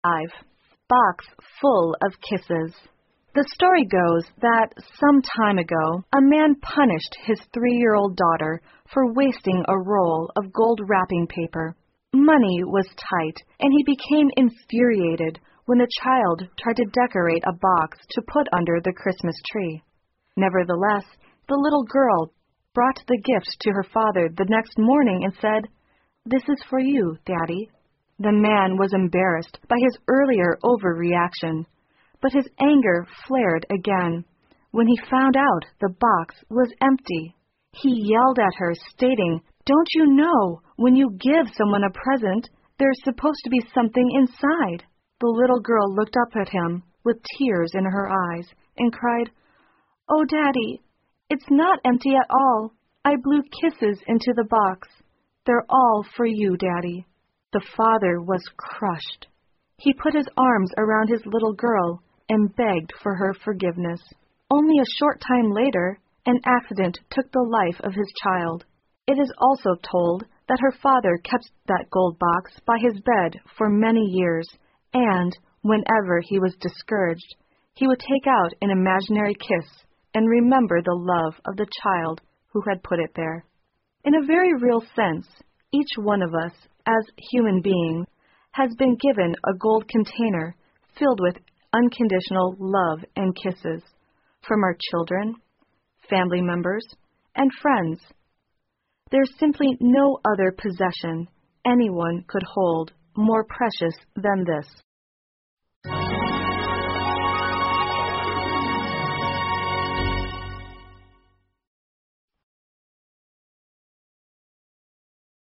5. Box full of kisses. The story goes that some time ago, a man punished his 3-year-old daughter for wasting a roll of gold wrapping paper. Money was tight, and he became infuriated when the child tried to decorate a box to put under the Christmas tree. Nevertheless, the little girl brought the gift to her father the next morning and said, "This is for you, Daddy." The man was embarrassed by his earlier overreaction, but his anger flared again when he found out the box was empty. He yelled at her, stating, "Don't you know, when you give someone a present, there's supposed to be something inside?" The little girl looked up at him with tears in her eyes and cried, "Oh, Daddy, it's not empty at all. I blew kisses into the box. They're all for you, Daddy." The father was crushed. He put his arms around his little girl and begged for her forgiveness. Only a short time later, an accident took the life of his child. It is also told that her father kept that gold box by his bed for many years, and, whenever he was discouraged, he would take out an imaginary kiss and remember the love of the child who had put it there. In a very real sense, each one of us, as human beings, has been given a gold container filled with unconditional love and kisses from our children, family members, and friends. There's simply no other possession anyone could hold more precious than this.